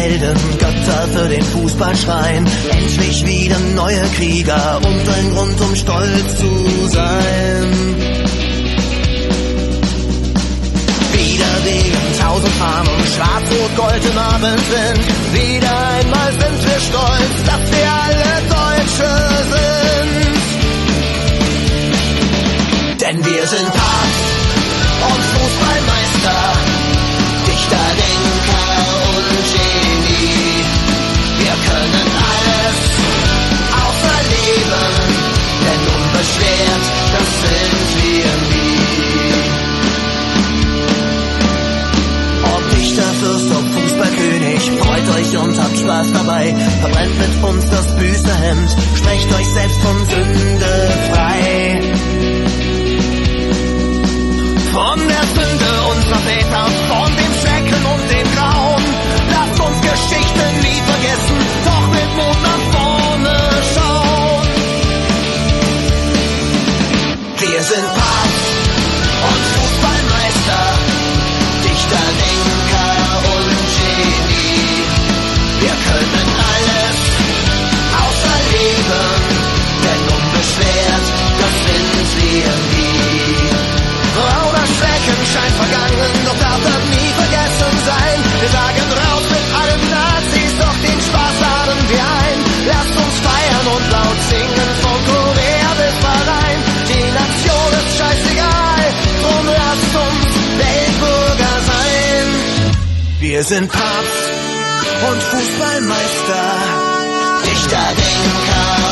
Helden, Götter für den Fußball schreien. Endlich wieder neue Krieger und ein Grund, um stolz zu sein. Wieder wegen 1000 Fahnen, Schwarz-Rot-Gold im Abendwind. Wieder einmal sind wir stolz, dass wir alle Deutsche sind. Denn wir sind Papst und Fußballmeister, Dichter, Denker und Genie. Wir können alles außer Leben, denn unbeschwert, das sind wir nie. Ob Dichter, Fürst, ob Fußballkönig, freut euch und habt Spaß dabei. Verbrennt mit uns das Büßerhemd, sprecht euch selbst von Sünde frei. Von der Sünde unserer Väter, von dem Schrecken und dem Grauen. Lasst uns Geschichte nie vergessen, doch mit Mut nach vorne schauen. Wir sind Papst und Fußballmeister, Dichter, Denker und Genie. Wir können alles außer Leben, denn unbeschwert, das sind wir nie. Grau oder Schrecken scheint vergangen, doch darf das nie vergessen sein. Wir sagen raus mit allen Nazis, doch den Spaß laden wir ein. Lasst uns feiern und laut singen, von Korea bis Bahrain. Die Nation ist scheißegal, drum lasst uns Weltbürger sein. Wir sind Papst und Fußballmeister, Dichter, Denker